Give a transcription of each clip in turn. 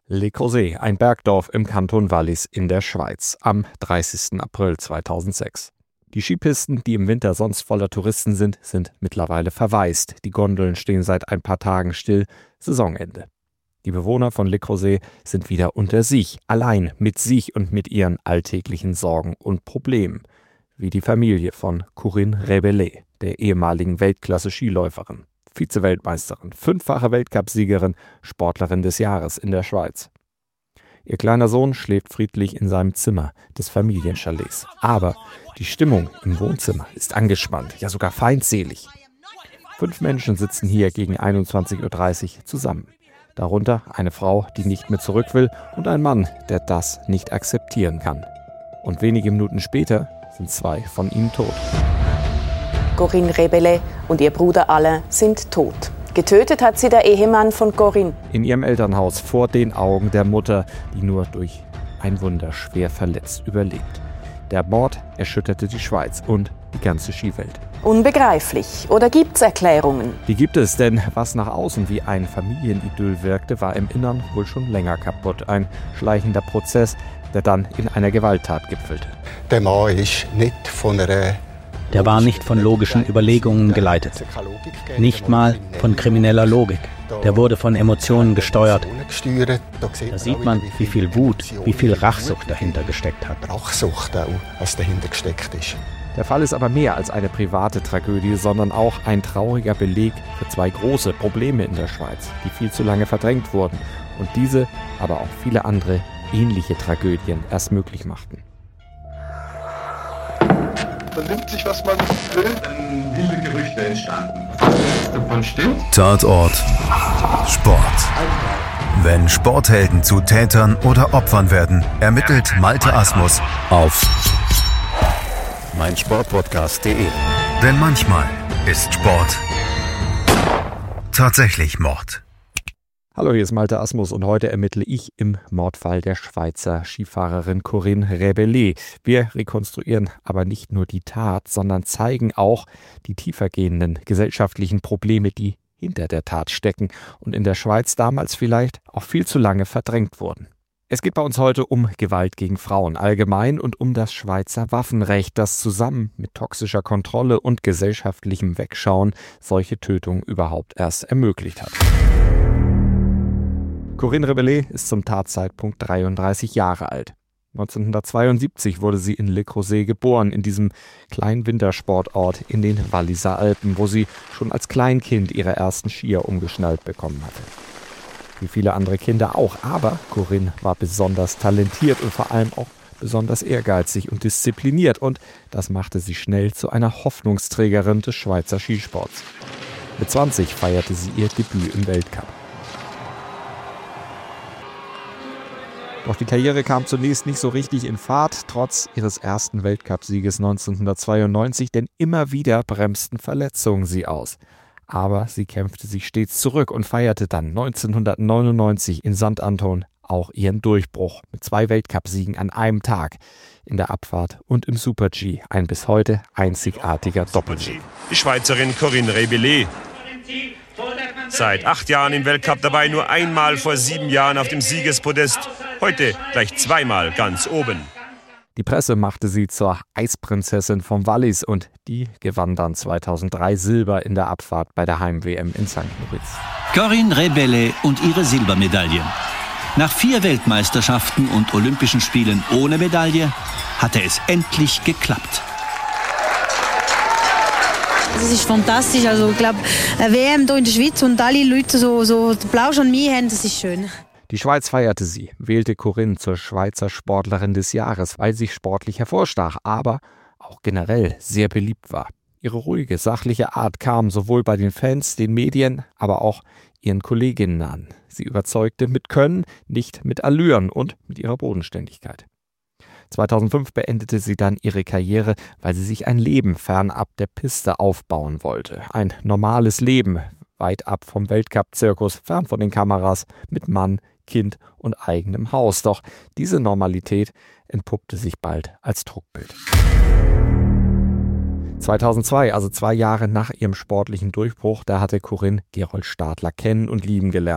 Le Crozet, ein Bergdorf im Kanton Wallis in der Schweiz, am 30. April 2006. Die Skipisten, die im Winter sonst voller Touristen sind mittlerweile verwaist. Die Gondeln stehen seit ein paar Tagen still, Saisonende. Die Bewohner von Le Crozet sind wieder unter sich, allein mit sich und mit ihren alltäglichen Sorgen und Problemen. Wie die Familie von Corinne Rebellet, der ehemaligen Weltklasse-Skiläuferin. Vize-Weltmeisterin, 5-fache Weltcupsiegerin, Sportlerin des Jahres in der Schweiz. Ihr kleiner Sohn schläft friedlich in seinem Zimmer des Familienchalets. Aber die Stimmung im Wohnzimmer ist angespannt, ja sogar feindselig. 5 Menschen sitzen hier gegen 21:30 Uhr zusammen. Darunter eine Frau, die nicht mehr zurück will, und ein Mann, der das nicht akzeptieren kann. Und wenige Minuten später sind 2 von ihnen tot. Corinne Rebellet und ihr Bruder Alain sind tot. Getötet hat sie der Ehemann von Corinne. In ihrem Elternhaus vor den Augen der Mutter, die nur durch ein Wunder schwer verletzt überlebt. Der Mord erschütterte die Schweiz und die ganze Skiwelt. Unbegreiflich. Oder gibt's Erklärungen? Die gibt es, denn was nach außen wie ein Familienidyll wirkte, war im Innern wohl schon länger kaputt. Ein schleichender Prozess, der dann in einer Gewalttat gipfelte. Der Mann ist nicht von einer Der war nicht von logischen Überlegungen geleitet, nicht mal von krimineller Logik. Der wurde von Emotionen gesteuert. Da sieht man, wie viel Wut, wie viel Rachsucht dahinter gesteckt hat. Rachsucht auch, was dahinter gesteckt ist. Der Fall ist aber mehr als eine private Tragödie, sondern auch ein trauriger Beleg für 2 große Probleme in der Schweiz, die viel zu lange verdrängt wurden und diese, aber auch viele andere ähnliche Tragödien erst möglich machten. Man nimmt sich, was man will. Wilde Gerüchte entstanden. Davon stimmt. Tatort Sport. Wenn Sporthelden zu Tätern oder Opfern werden, ermittelt Malte Asmus auf meinsportpodcast.de. Denn manchmal ist Sport tatsächlich Mord. Hallo, hier ist Malte Asmus und heute ermittle ich im Mordfall der Schweizer Skifahrerin Corinne Rebellet. Wir rekonstruieren aber nicht nur die Tat, sondern zeigen auch die tiefergehenden gesellschaftlichen Probleme, die hinter der Tat stecken und in der Schweiz damals vielleicht auch viel zu lange verdrängt wurden. Es geht bei uns heute um Gewalt gegen Frauen allgemein und um das Schweizer Waffenrecht, das zusammen mit toxischer Kontrolle und gesellschaftlichem Wegschauen solche Tötungen überhaupt erst ermöglicht hat. Corinne Rebellet ist zum Tatzeitpunkt 33 Jahre alt. 1972 wurde sie in Le Crozet geboren, in diesem kleinen Wintersportort in den Walliser Alpen, wo sie schon als Kleinkind ihre ersten Skier umgeschnallt bekommen hatte. Wie viele andere Kinder auch, aber Corinne war besonders talentiert und vor allem auch besonders ehrgeizig und diszipliniert und das machte sie schnell zu einer Hoffnungsträgerin des Schweizer Skisports. Mit 20 feierte sie ihr Debüt im Weltcup. Doch die Karriere kam zunächst nicht so richtig in Fahrt, trotz ihres ersten Weltcupsieges 1992, denn immer wieder bremsten Verletzungen sie aus. Aber sie kämpfte sich stets zurück und feierte dann 1999 in St. Anton auch ihren Durchbruch mit 2 Weltcupsiegen an einem Tag in der Abfahrt und im Super-G, ein bis heute einzigartiger Doppelsieg. Die Schweizerin Corinne Rebellet. Seit 8 Jahren im Weltcup dabei, nur einmal vor 7 Jahren auf dem Siegespodest. Heute gleich 2-mal ganz oben. Die Presse machte sie zur Eisprinzessin vom Wallis und die gewann dann 2003 Silber in der Abfahrt bei der Heim-WM in St. Moritz. Corinne Rebellet und ihre Silbermedaille. Nach 4 Weltmeisterschaften und Olympischen Spielen ohne Medaille hatte es endlich geklappt. Es ist fantastisch. Also, ich glaube, eine WM hier in der Schweiz und alle Leute so Blausch an mir haben, das ist schön. Die Schweiz feierte sie, wählte Corinne zur Schweizer Sportlerin des Jahres, weil sie sportlich hervorstach, aber auch generell sehr beliebt war. Ihre ruhige, sachliche Art kam sowohl bei den Fans, den Medien, aber auch ihren Kolleginnen an. Sie überzeugte mit Können, nicht mit Allüren und mit ihrer Bodenständigkeit. 2005 beendete sie dann ihre Karriere, weil sie sich ein Leben fernab der Piste aufbauen wollte. Ein normales Leben, weit ab vom Weltcup-Zirkus, fern von den Kameras, mit Mann, Kind und eigenem Haus. Doch diese Normalität entpuppte sich bald als Trugbild. 2002, also 2 Jahre nach ihrem sportlichen Durchbruch, da hatte Corinne Gerold Stadler kennen und lieben gelernt.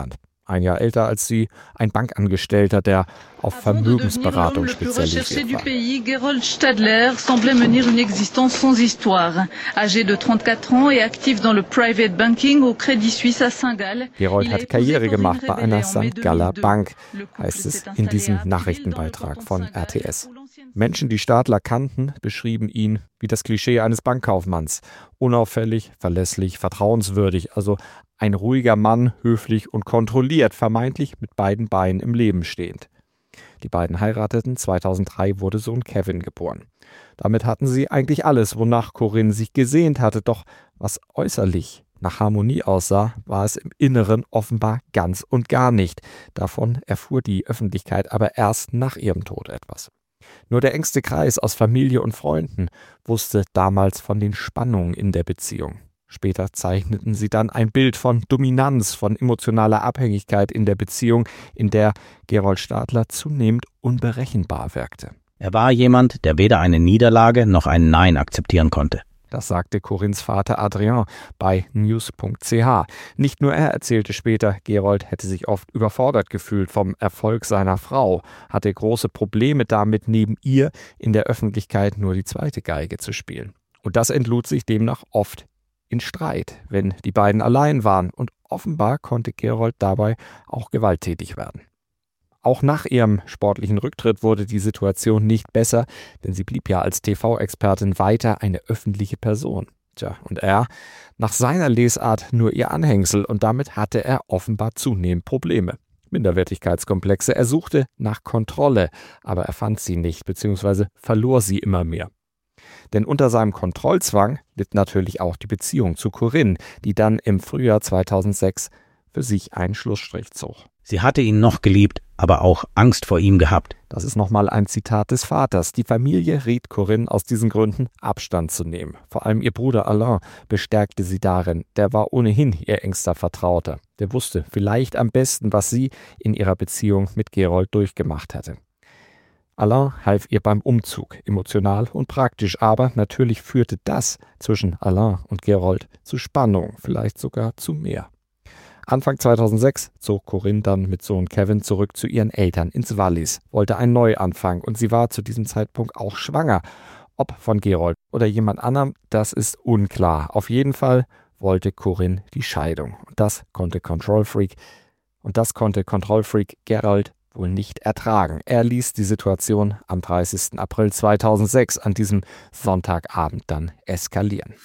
ein Jahr älter als sie, ein Bankangestellter, der auf Vermögensberatung spezialisiert war. Gerold Stadler semblait mener une existence sans histoire. Âgé de 34 ans et actif dans le private banking au Crédit Suisse à Saint-Gall. Gerold hat Karriere gemacht bei einer St. Galler Bank, heißt es in diesem Nachrichtenbeitrag von RTS. Menschen, die Stadler kannten, beschrieben ihn wie das Klischee eines Bankkaufmanns. Unauffällig, verlässlich, vertrauenswürdig, also ein ruhiger Mann, höflich und kontrolliert, vermeintlich mit beiden Beinen im Leben stehend. Die beiden heirateten, 2003 wurde Sohn Kevin geboren. Damit hatten sie eigentlich alles, wonach Corinne sich gesehnt hatte, doch was äußerlich nach Harmonie aussah, war es im Inneren offenbar ganz und gar nicht. Davon erfuhr die Öffentlichkeit aber erst nach ihrem Tod etwas. Nur der engste Kreis aus Familie und Freunden wusste damals von den Spannungen in der Beziehung. Später zeichneten sie dann ein Bild von Dominanz, von emotionaler Abhängigkeit in der Beziehung, in der Gerold Stadler zunehmend unberechenbar wirkte. Er war jemand, der weder eine Niederlage noch ein Nein akzeptieren konnte. Das sagte Corinnes Vater Adrien bei news.ch. Nicht nur er erzählte später, Gerold hätte sich oft überfordert gefühlt vom Erfolg seiner Frau, hatte große Probleme damit, neben ihr in der Öffentlichkeit nur die zweite Geige zu spielen. Und das entlud sich demnach oft in Streit, wenn die beiden allein waren. Und offenbar konnte Gerold dabei auch gewalttätig werden. Auch nach ihrem sportlichen Rücktritt wurde die Situation nicht besser, denn sie blieb ja als TV-Expertin weiter eine öffentliche Person. Und er, nach seiner Lesart nur ihr Anhängsel, und damit hatte er offenbar zunehmend Probleme. Minderwertigkeitskomplexe. Er suchte nach Kontrolle, aber er fand sie nicht, beziehungsweise verlor sie immer mehr. Denn unter seinem Kontrollzwang litt natürlich auch die Beziehung zu Corinne, die dann im Frühjahr 2006 für sich einen Schlussstrich zog. Sie hatte ihn noch geliebt, aber auch Angst vor ihm gehabt. Das ist nochmal ein Zitat des Vaters. Die Familie riet Corinne aus diesen Gründen, Abstand zu nehmen. Vor allem ihr Bruder Alain bestärkte sie darin. Der war ohnehin ihr engster Vertrauter. Der wusste vielleicht am besten, was sie in ihrer Beziehung mit Gerold durchgemacht hatte. Alain half ihr beim Umzug, emotional und praktisch, aber natürlich führte das zwischen Alain und Gerold zu Spannung, vielleicht sogar zu mehr. Anfang 2006 zog Corinne dann mit Sohn Kevin zurück zu ihren Eltern ins Wallis, wollte einen Neuanfang, und sie war zu diesem Zeitpunkt auch schwanger. Ob von Gerold oder jemand anderem, das ist unklar. Auf jeden Fall wollte Corinne die Scheidung. Und das konnte Control-Freak Gerold wohl nicht ertragen. Er ließ die Situation am 30. April 2006 an diesem Sonntagabend dann eskalieren.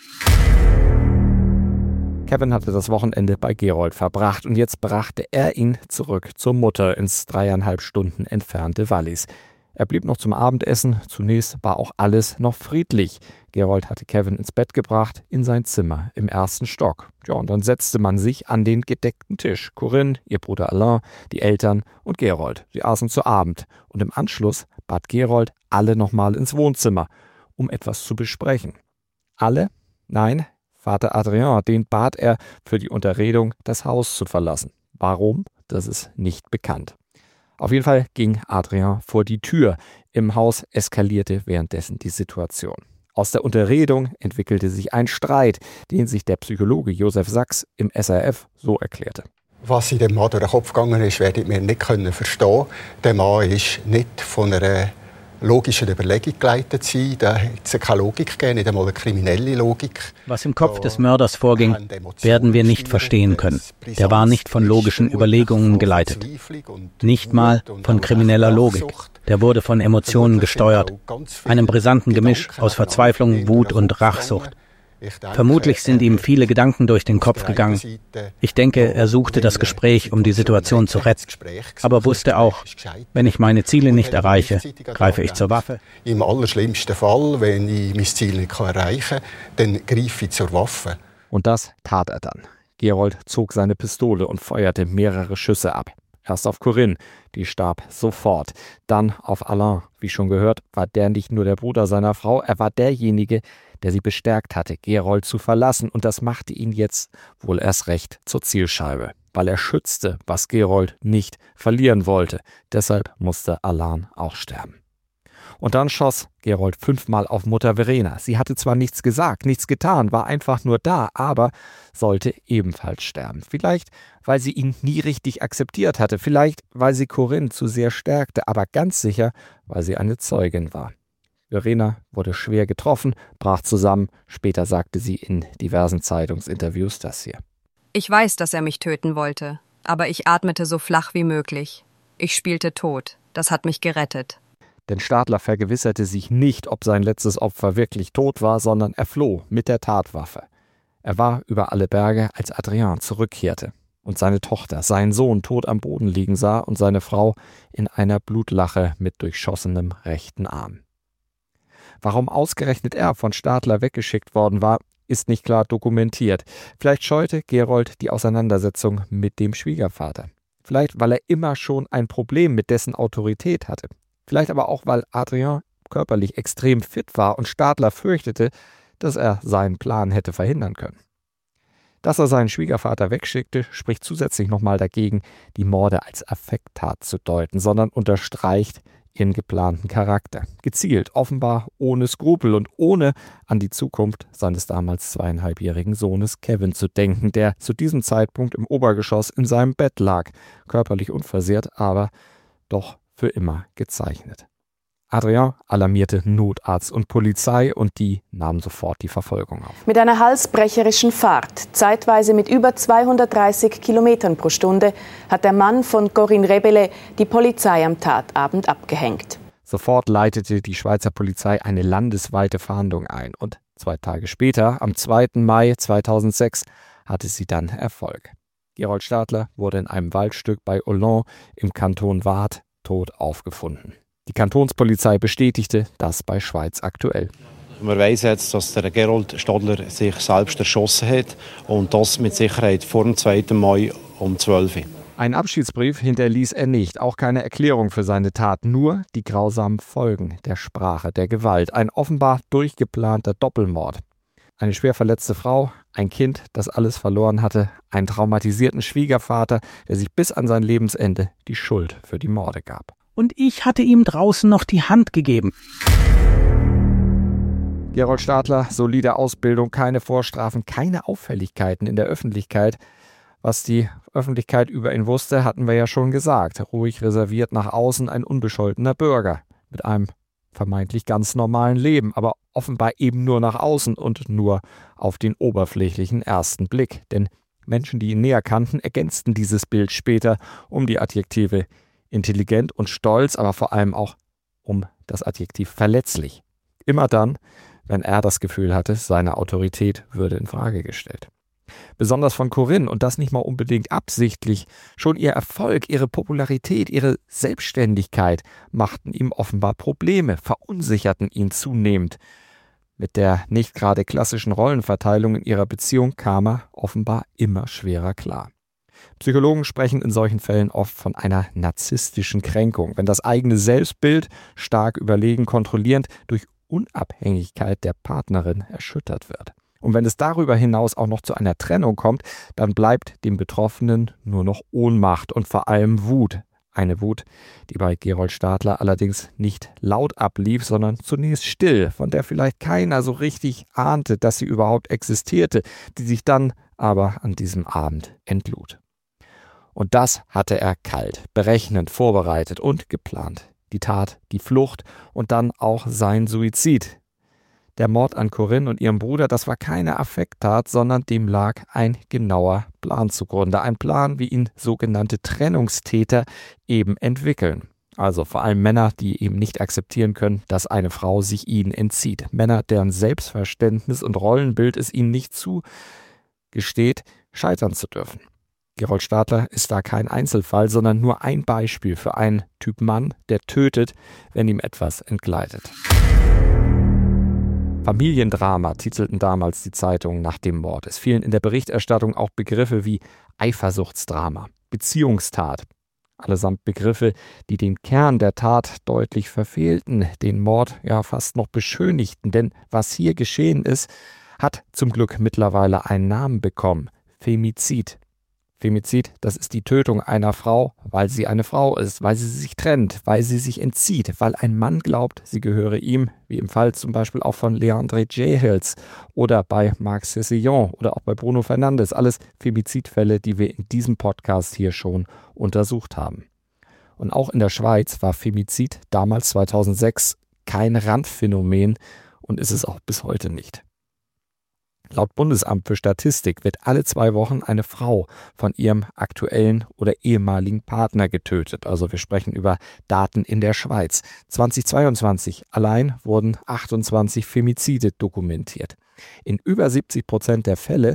Kevin hatte das Wochenende bei Gerold verbracht und jetzt brachte er ihn zurück zur Mutter ins 3,5 Stunden entfernte Wallis. Er blieb noch zum Abendessen. Zunächst war auch alles noch friedlich. Gerold hatte Kevin ins Bett gebracht, in sein Zimmer im 1. Stock. Ja, und dann setzte man sich an den gedeckten Tisch. Corinne, ihr Bruder Alain, die Eltern und Gerold. Sie aßen zu Abend. Und im Anschluss bat Gerold alle nochmal ins Wohnzimmer, um etwas zu besprechen. Alle? Nein, Vater Adrien, den bat er für die Unterredung, das Haus zu verlassen. Warum? Das ist nicht bekannt. Auf jeden Fall ging Adrien vor die Tür. Im Haus eskalierte währenddessen die Situation. Aus der Unterredung entwickelte sich ein Streit, den sich der Psychologe Josef Sachs im SRF so erklärte. Was in dem Mann durch den Kopf gegangen ist, werdet ihr nicht verstehen. Der Mann ist nicht von einer logischen Überlegung geleitet sein. Da hat es keine Logik gegeben, nicht einmal eine kriminelle Logik. Was im Kopf des Mörders vorging, werden wir nicht verstehen können. Der war nicht von logischen Überlegungen geleitet. Nicht mal von krimineller Logik. Der wurde von Emotionen gesteuert. Einem brisanten Gemisch aus Verzweiflung, Wut und Rachsucht. Vermutlich sind ihm viele Gedanken durch den Kopf gegangen. Ich denke, er suchte das Gespräch, um die Situation zu retten. Aber wusste auch, wenn ich meine Ziele nicht erreiche, greife ich zur Waffe. Im allerschlimmsten Fall, wenn ich mein Ziel nicht erreichen kann, dann greife ich zur Waffe. Und das tat er dann. Gerold zog seine Pistole und feuerte mehrere Schüsse ab. Erst auf Corinne, die starb sofort. Dann auf Alain. Wie schon gehört, war der nicht nur der Bruder seiner Frau, er war derjenige, der sie bestärkt hatte, Gerold zu verlassen. Und das machte ihn jetzt wohl erst recht zur Zielscheibe, weil er schützte, was Gerold nicht verlieren wollte. Deshalb musste Alain auch sterben. Und dann schoss Gerold 5-mal auf Mutter Verena. Sie hatte zwar nichts gesagt, nichts getan, war einfach nur da, aber sollte ebenfalls sterben. Vielleicht, weil sie ihn nie richtig akzeptiert hatte, vielleicht, weil sie Corinne zu sehr stärkte, aber ganz sicher, weil sie eine Zeugin war. Verena wurde schwer getroffen, brach zusammen. Später sagte sie in diversen Zeitungsinterviews das hier. Ich weiß, dass er mich töten wollte, aber ich atmete so flach wie möglich. Ich spielte tot. Das hat mich gerettet. Denn Stadler vergewisserte sich nicht, ob sein letztes Opfer wirklich tot war, sondern er floh mit der Tatwaffe. Er war über alle Berge, als Adrien zurückkehrte und seine Tochter, seinen Sohn, tot am Boden liegen sah und seine Frau in einer Blutlache mit durchschossenem rechten Arm. Warum ausgerechnet er von Stadler weggeschickt worden war, ist nicht klar dokumentiert. Vielleicht scheute Gerold die Auseinandersetzung mit dem Schwiegervater. Vielleicht, weil er immer schon ein Problem mit dessen Autorität hatte. Vielleicht aber auch, weil Adrien körperlich extrem fit war und Stadler fürchtete, dass er seinen Plan hätte verhindern können. Dass er seinen Schwiegervater wegschickte, spricht zusätzlich nochmal dagegen, die Morde als Affekttat zu deuten, sondern unterstreicht ihren geplanten Charakter. Gezielt, offenbar ohne Skrupel und ohne an die Zukunft seines damals 2,5-jährigen Sohnes Kevin zu denken, der zu diesem Zeitpunkt im Obergeschoss in seinem Bett lag, körperlich unversehrt, aber doch für immer gezeichnet. Adrien alarmierte Notarzt und Polizei und die nahmen sofort die Verfolgung auf. Mit einer halsbrecherischen Fahrt, zeitweise mit über 230 Kilometern pro Stunde, hat der Mann von Corinne Rebele die Polizei am Tatabend abgehängt. Sofort leitete die Schweizer Polizei eine landesweite Fahndung ein und 2 Tage später, am 2. Mai 2006, hatte sie dann Erfolg. Gerold Stadler wurde in einem Waldstück bei Hollon im Kanton Waadt tot aufgefunden. Die Kantonspolizei bestätigte das bei Schweiz aktuell. Man weiss jetzt, dass der Gerold Stadler sich selbst erschossen hat und das mit Sicherheit vor dem 2. Mai um 12 Uhr. Einen Abschiedsbrief hinterließ er nicht, auch keine Erklärung für seine Tat, nur die grausamen Folgen der Sprache, der Gewalt, ein offenbar durchgeplanter Doppelmord. Eine schwer verletzte Frau, ein Kind, das alles verloren hatte, einen traumatisierten Schwiegervater, der sich bis an sein Lebensende die Schuld für die Morde gab. Und ich hatte ihm draußen noch die Hand gegeben. Gerold Stadler, solide Ausbildung, keine Vorstrafen, keine Auffälligkeiten in der Öffentlichkeit. Was die Öffentlichkeit über ihn wusste, hatten wir ja schon gesagt. Ruhig, reserviert, nach außen ein unbescholtener Bürger mit einem vermeintlich ganz normalen Leben, aber offenbar eben nur nach außen und nur auf den oberflächlichen ersten Blick. Denn Menschen, die ihn näher kannten, ergänzten dieses Bild später um die Adjektive intelligent und stolz, aber vor allem auch um das Adjektiv verletzlich. Immer dann, wenn er das Gefühl hatte, seine Autorität würde in Frage gestellt. Besonders von Corinne, und das nicht mal unbedingt absichtlich, schon ihr Erfolg, ihre Popularität, ihre Selbstständigkeit machten ihm offenbar Probleme, verunsicherten ihn zunehmend. Mit der nicht gerade klassischen Rollenverteilung in ihrer Beziehung kam er offenbar immer schwerer klar. Psychologen sprechen in solchen Fällen oft von einer narzisstischen Kränkung, wenn das eigene Selbstbild stark überlegen, kontrollierend durch Unabhängigkeit der Partnerin erschüttert wird. Und wenn es darüber hinaus auch noch zu einer Trennung kommt, dann bleibt dem Betroffenen nur noch Ohnmacht und vor allem Wut. Eine Wut, die bei Gerold Stadler allerdings nicht laut ablief, sondern zunächst still, von der vielleicht keiner so richtig ahnte, dass sie überhaupt existierte, die sich dann aber an diesem Abend entlud. Und das hatte er kalt, berechnend, vorbereitet und geplant. Die Tat, die Flucht und dann auch sein Suizid. Der Mord an Corinne und ihrem Bruder, das war keine Affekttat, sondern dem lag ein genauer Plan zugrunde. Ein Plan, wie ihn sogenannte Trennungstäter eben entwickeln. Also vor allem Männer, die eben nicht akzeptieren können, dass eine Frau sich ihnen entzieht. Männer, deren Selbstverständnis und Rollenbild es ihnen nicht zugesteht, scheitern zu dürfen. Gerold Stadler ist da kein Einzelfall, sondern nur ein Beispiel für einen Typ Mann, der tötet, wenn ihm etwas entgleitet. Familiendrama titelten damals die Zeitungen nach dem Mord. Es fielen in der Berichterstattung auch Begriffe wie Eifersuchtsdrama, Beziehungstat. Allesamt Begriffe, die den Kern der Tat deutlich verfehlten, den Mord ja fast noch beschönigten. Denn was hier geschehen ist, hat zum Glück mittlerweile einen Namen bekommen: Femizid. Femizid, das ist die Tötung einer Frau, weil sie eine Frau ist, weil sie sich trennt, weil sie sich entzieht, weil ein Mann glaubt, sie gehöre ihm, wie im Fall zum Beispiel auch von Leandre Jehels oder bei Marc Cessillon oder auch bei Bruno Fernandes. Alles Femizidfälle, die wir in diesem Podcast hier schon untersucht haben. Und auch in der Schweiz war Femizid damals 2006 kein Randphänomen und ist es auch bis heute nicht. Laut Bundesamt für Statistik wird alle 2 Wochen eine Frau von ihrem aktuellen oder ehemaligen Partner getötet. Also wir sprechen über Daten in der Schweiz. 2022 allein wurden 28 Femizide dokumentiert. In über 70% der Fälle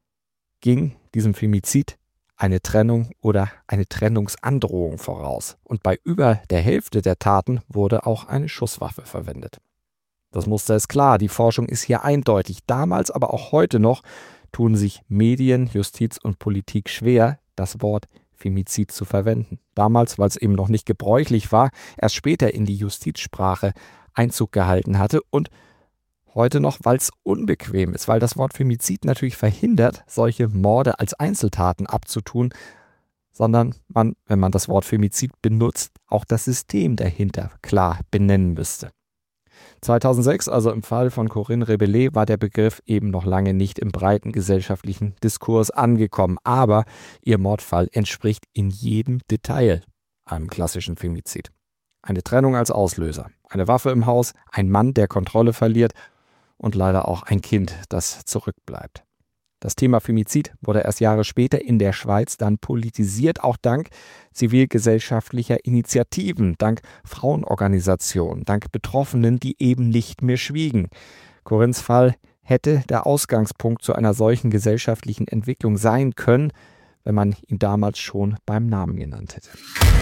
ging diesem Femizid eine Trennung oder eine Trennungsandrohung voraus. Und bei über der Hälfte der Taten wurde auch eine Schusswaffe verwendet. Das Muster ist klar, die Forschung ist hier eindeutig. Damals, aber auch heute noch, tun sich Medien, Justiz und Politik schwer, das Wort Femizid zu verwenden. Damals, weil es eben noch nicht gebräuchlich war, erst später in die Justizsprache Einzug gehalten hatte und heute noch, weil es unbequem ist, weil das Wort Femizid natürlich verhindert, solche Morde als Einzeltaten abzutun, sondern man, wenn man das Wort Femizid benutzt, auch das System dahinter klar benennen müsste. 2006, also im Fall von Corinne Rebellé, war der Begriff eben noch lange nicht im breiten gesellschaftlichen Diskurs angekommen. Aber ihr Mordfall entspricht in jedem Detail einem klassischen Femizid. Eine Trennung als Auslöser, eine Waffe im Haus, ein Mann, der Kontrolle verliert und leider auch ein Kind, das zurückbleibt. Das Thema Femizid wurde erst Jahre später in der Schweiz dann politisiert, auch dank zivilgesellschaftlicher Initiativen, dank Frauenorganisationen, dank Betroffenen, die eben nicht mehr schwiegen. Corinnes Fall hätte der Ausgangspunkt zu einer solchen gesellschaftlichen Entwicklung sein können, wenn man ihn damals schon beim Namen genannt hätte.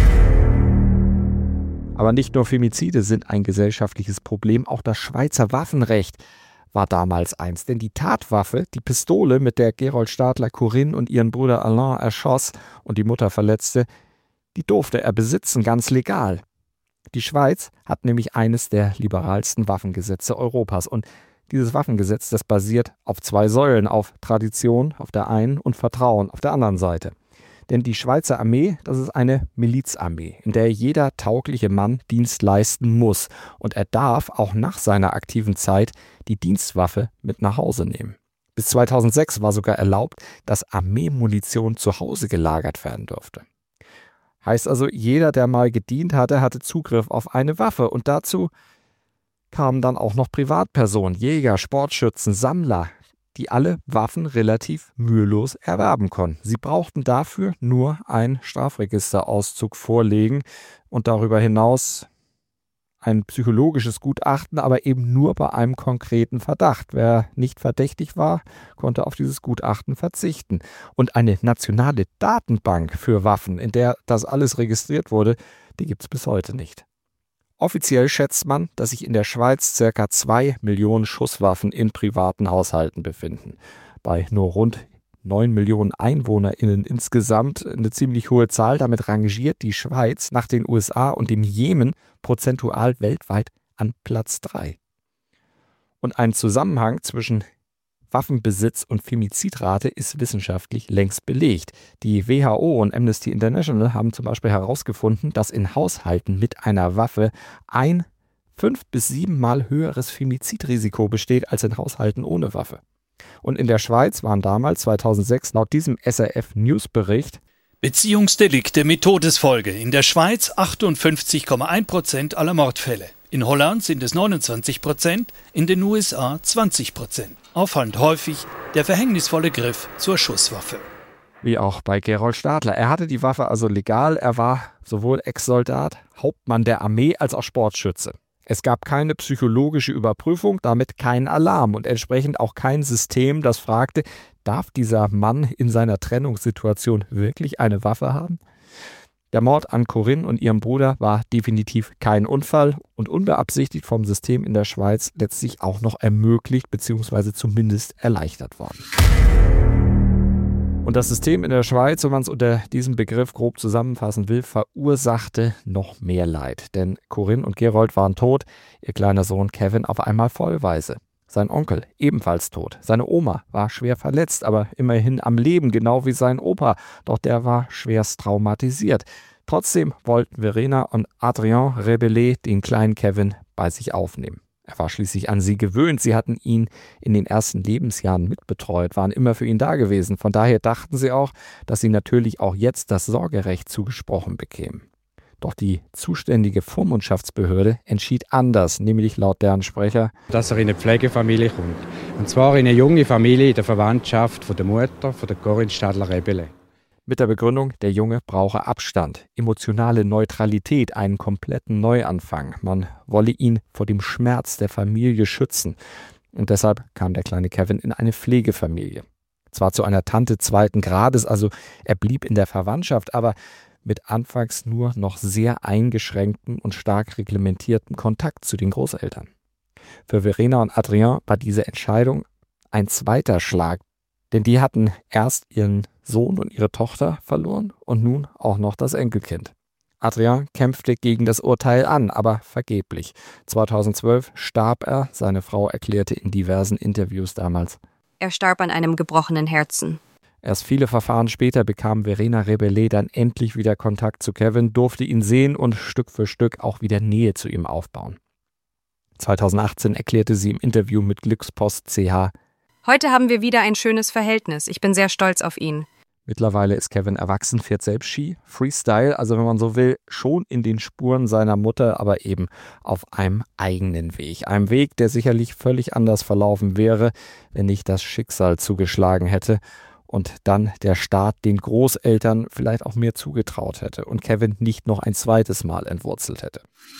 Aber nicht nur Femizide sind ein gesellschaftliches Problem, auch das Schweizer Waffenrecht war damals eins. Denn die Tatwaffe, die Pistole, mit der Gerold Stadler Corinne und ihren Bruder Alain erschoss und die Mutter verletzte, die durfte er besitzen, ganz legal. Die Schweiz hat nämlich eines der liberalsten Waffengesetze Europas. Und dieses Waffengesetz, das basiert auf 2 Säulen, auf Tradition auf der einen und Vertrauen auf der anderen Seite. Denn die Schweizer Armee, das ist eine Milizarmee, in der jeder taugliche Mann Dienst leisten muss. Und er darf auch nach seiner aktiven Zeit die Dienstwaffe mit nach Hause nehmen. Bis 2006 war sogar erlaubt, dass Armeemunition zu Hause gelagert werden durfte. Heißt also, jeder, der mal gedient hatte, hatte Zugriff auf eine Waffe. Und dazu kamen dann auch noch Privatpersonen, Jäger, Sportschützen, Sammler, die alle Waffen relativ mühelos erwerben konnten. Sie brauchten dafür nur einen Strafregisterauszug vorlegen und darüber hinaus ein psychologisches Gutachten, aber eben nur bei einem konkreten Verdacht. Wer nicht verdächtig war, konnte auf dieses Gutachten verzichten. Und eine nationale Datenbank für Waffen, in der das alles registriert wurde, die gibt es bis heute nicht. Offiziell schätzt man, dass sich in der Schweiz ca. 2 Millionen Schusswaffen in privaten Haushalten befinden. Bei nur rund 9 Millionen EinwohnerInnen insgesamt eine ziemlich hohe Zahl. Damit rangiert die Schweiz nach den USA und dem Jemen prozentual weltweit an Platz 3. Und ein Zusammenhang zwischen Waffenbesitz und Femizidrate ist wissenschaftlich längst belegt. Die WHO und Amnesty International haben zum Beispiel herausgefunden, dass in Haushalten mit einer Waffe ein 5 bis 7 Mal höheres Femizidrisiko besteht als in Haushalten ohne Waffe. Und in der Schweiz waren damals 2006 laut diesem SRF-News-Bericht Beziehungsdelikte mit Todesfolge. In der Schweiz 58,1% aller Mordfälle. In Holland sind es 29%, in den USA 20%. Auffallend häufig der verhängnisvolle Griff zur Schusswaffe. Wie auch bei Gerold Stadler. Er hatte die Waffe also legal, er war sowohl Ex-Soldat, Hauptmann der Armee als auch Sportschütze. Es gab keine psychologische Überprüfung, damit kein Alarm und entsprechend auch kein System, das fragte, darf dieser Mann in seiner Trennungssituation wirklich eine Waffe haben? Der Mord an Corinne und ihrem Bruder war definitiv kein Unfall und unbeabsichtigt vom System in der Schweiz letztlich auch noch ermöglicht bzw. zumindest erleichtert worden. Und das System in der Schweiz, wenn man es unter diesem Begriff grob zusammenfassen will, verursachte noch mehr Leid. Denn Corinne und Gerold waren tot, ihr kleiner Sohn Kevin auf einmal vollweise. Sein Onkel ebenfalls tot. Seine Oma war schwer verletzt, aber immerhin am Leben, genau wie sein Opa. Doch der war schwerst traumatisiert. Trotzdem wollten Verena und Adrien Rebellé den kleinen Kevin bei sich aufnehmen. Er war schließlich an sie gewöhnt. Sie hatten ihn in den ersten Lebensjahren mitbetreut, waren immer für ihn da gewesen. Von daher dachten sie auch, dass sie natürlich auch jetzt das Sorgerecht zugesprochen bekämen. Doch die zuständige Vormundschaftsbehörde entschied anders, nämlich laut deren Sprecher, dass er in eine Pflegefamilie kommt. Und zwar in eine junge Familie in der Verwandtschaft von der Mutter von der Corinne Stadler-Rebellé. Mit der Begründung, der Junge brauche Abstand, emotionale Neutralität, einen kompletten Neuanfang. Man wolle ihn vor dem Schmerz der Familie schützen. Und deshalb kam der kleine Kevin in eine Pflegefamilie. Zwar zu einer Tante zweiten Grades, also er blieb in der Verwandtschaft, aber mit anfangs nur noch sehr eingeschränkten und stark reglementierten Kontakt zu den Großeltern. Für Verena und Adrien war diese Entscheidung ein zweiter Schlag, denn die hatten erst ihren Sohn und ihre Tochter verloren und nun auch noch das Enkelkind. Adrien kämpfte gegen das Urteil an, aber vergeblich. 2012 starb er, seine Frau erklärte in diversen Interviews damals: Er starb an einem gebrochenen Herzen. Erst viele Verfahren später bekam Verena Rebellé dann endlich wieder Kontakt zu Kevin, durfte ihn sehen und Stück für Stück auch wieder Nähe zu ihm aufbauen. 2018 erklärte sie im Interview mit Glückspost CH: Heute haben wir wieder ein schönes Verhältnis. Ich bin sehr stolz auf ihn. Mittlerweile ist Kevin erwachsen, fährt selbst Ski, Freestyle, also wenn man so will, schon in den Spuren seiner Mutter, aber eben auf einem eigenen Weg. Einem Weg, der sicherlich völlig anders verlaufen wäre, wenn nicht das Schicksal zugeschlagen hätte und dann der Staat den Großeltern vielleicht auch mehr zugetraut hätte und Kevin nicht noch ein zweites Mal entwurzelt hätte.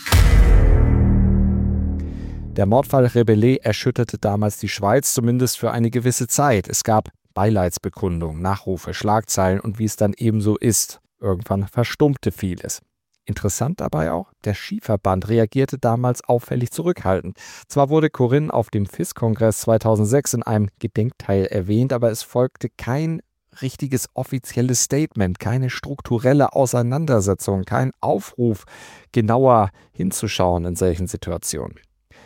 Der Mordfall Rebellé erschütterte damals die Schweiz, zumindest für eine gewisse Zeit. Es gab Beileidsbekundungen, Nachrufe, Schlagzeilen und wie es dann eben so ist, irgendwann verstummte vieles. Interessant dabei auch, der Skiverband reagierte damals auffällig zurückhaltend. Zwar wurde Corinne auf dem FIS-Kongress 2006 in einem Gedenkteil erwähnt, aber es folgte kein richtiges offizielles Statement, keine strukturelle Auseinandersetzung, kein Aufruf, genauer hinzuschauen in solchen Situationen.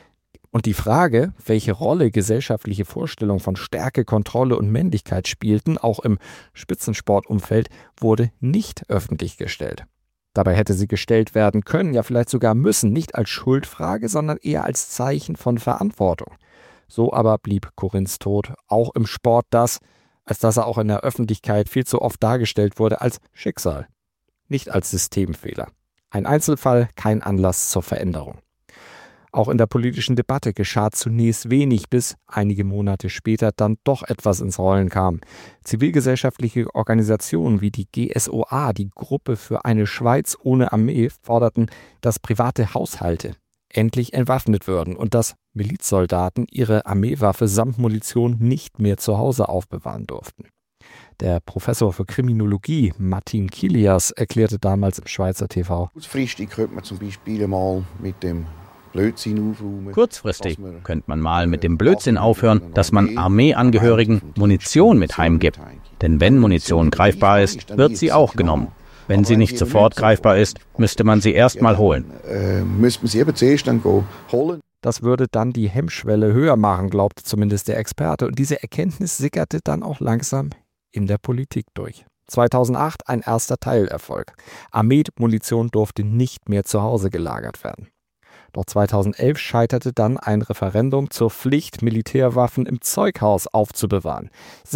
Und die Frage, welche Rolle gesellschaftliche Vorstellungen von Stärke, Kontrolle und Männlichkeit spielten, auch im Spitzensportumfeld, wurde nicht öffentlich gestellt. Dabei hätte sie gestellt werden können, ja vielleicht sogar müssen, nicht als Schuldfrage, sondern eher als Zeichen von Verantwortung. So aber blieb Corinnes Tod auch im Sport das, als dass er auch in der Öffentlichkeit viel zu oft dargestellt wurde, als Schicksal, nicht als Systemfehler. Ein Einzelfall, kein Anlass zur Veränderung. Auch in der politischen Debatte geschah zunächst wenig, bis einige Monate später dann doch etwas ins Rollen kam. Zivilgesellschaftliche Organisationen wie die GSOA, die Gruppe für eine Schweiz ohne Armee, forderten, dass private Haushalte endlich entwaffnet würden und dass Milizsoldaten ihre Armeewaffe samt Munition nicht mehr zu Hause aufbewahren durften. Der Professor für Kriminologie Martin Kilias erklärte damals im Schweizer TV: Kurzfristig könnte man zum Beispiel mal mit dem Blödsinn aufräumen. Kurzfristig könnte man mal mit dem Blödsinn aufhören, dass man Armeeangehörigen Munition mit heimgibt. Denn wenn Munition greifbar ist, wird sie auch genommen. Wenn sie nicht sofort greifbar ist, müsste man sie erst mal holen. Müsste man sie eben zuerst dann holen. Das würde dann die Hemmschwelle höher machen, glaubte zumindest der Experte. Und diese Erkenntnis sickerte dann auch langsam in der Politik durch. 2008 ein erster Teilerfolg. Armeemunition durfte nicht mehr zu Hause gelagert werden. Doch 2011 scheiterte dann ein Referendum zur Pflicht, Militärwaffen im Zeughaus aufzubewahren.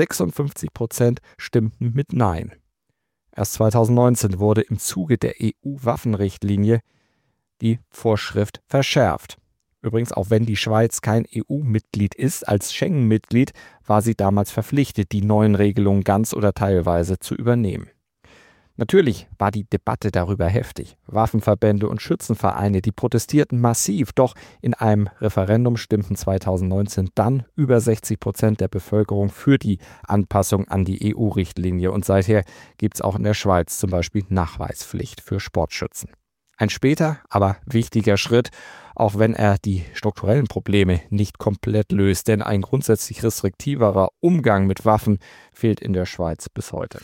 56% stimmten mit Nein. Erst 2019 wurde im Zuge der EU-Waffenrichtlinie die Vorschrift verschärft. Übrigens, auch wenn die Schweiz kein EU-Mitglied ist, als Schengen-Mitglied war sie damals verpflichtet, die neuen Regelungen ganz oder teilweise zu übernehmen. Natürlich war die Debatte darüber heftig. Waffenverbände und Schützenvereine, die protestierten massiv, doch in einem Referendum stimmten 2019 dann über 60% der Bevölkerung für die Anpassung an die EU-Richtlinie und seither gibt es auch in der Schweiz zum Beispiel Nachweispflicht für Sportschützen. Ein später, aber wichtiger Schritt, auch wenn er die strukturellen Probleme nicht komplett löst, denn ein grundsätzlich restriktiverer Umgang mit Waffen fehlt in der Schweiz bis heute.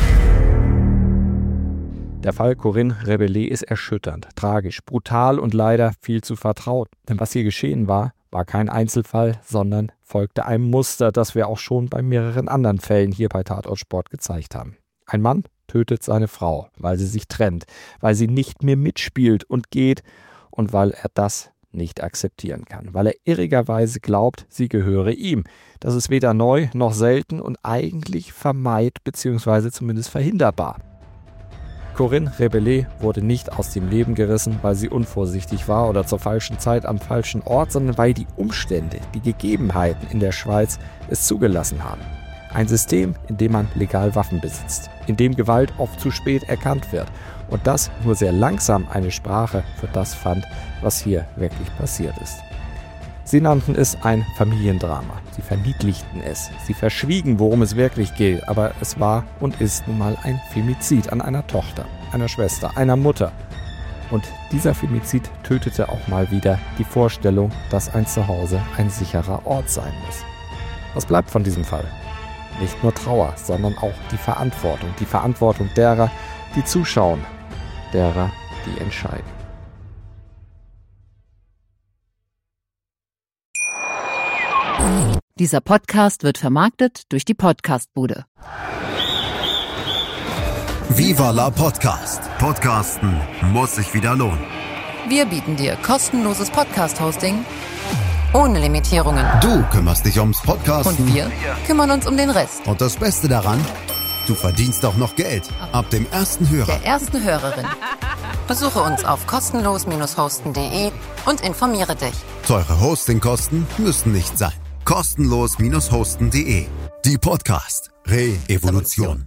Der Fall Corinne Rebellé ist erschütternd, tragisch, brutal und leider viel zu vertraut. Denn was hier geschehen war war kein Einzelfall, sondern folgte einem Muster, das wir auch schon bei mehreren anderen Fällen hier bei Tatort Sport gezeigt haben. Ein Mann tötet seine Frau, weil sie sich trennt, weil sie nicht mehr mitspielt und geht und weil er das nicht akzeptieren kann, weil er irrigerweise glaubt, sie gehöre ihm. Das ist weder neu noch selten und eigentlich bzw. zumindest verhinderbar. Corinne Rebellé wurde nicht aus dem Leben gerissen, weil sie unvorsichtig war oder zur falschen Zeit am falschen Ort, sondern weil die Umstände, die Gegebenheiten in der Schweiz es zugelassen haben. Ein System, in dem man legal Waffen besitzt, in dem Gewalt oft zu spät erkannt wird und das nur sehr langsam eine Sprache für das fand, was hier wirklich passiert ist. Sie nannten es ein Familiendrama, sie verniedlichten es, sie verschwiegen, worum es wirklich geht, aber es war und ist nun mal ein Femizid an einer Tochter, einer Schwester, einer Mutter. Und dieser Femizid tötete auch mal wieder die Vorstellung, dass ein Zuhause ein sicherer Ort sein muss. Was bleibt von diesem Fall? Nicht nur Trauer, sondern auch die Verantwortung derer, die zuschauen, derer, die entscheiden. Dieser Podcast wird vermarktet durch die Podcastbude. Viva la Podcast. Podcasten muss sich wieder lohnen. Wir bieten dir kostenloses Podcast-Hosting ohne Limitierungen. Du kümmerst dich ums Podcasten. Und wir kümmern uns um den Rest. Und das Beste daran, du verdienst auch noch Geld. Ab dem ersten Hörer. Der ersten Hörerin. Besuche uns auf kostenlos-hosten.de und informiere dich. Teure Hostingkosten müssen nicht sein. Kostenlos-hosten.de. Die Podcast Re-Evolution.